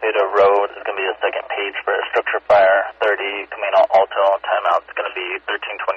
Beta Road is going to be a second page for a structure fire. 30 Camino Alto, timeout is going to be 13:20.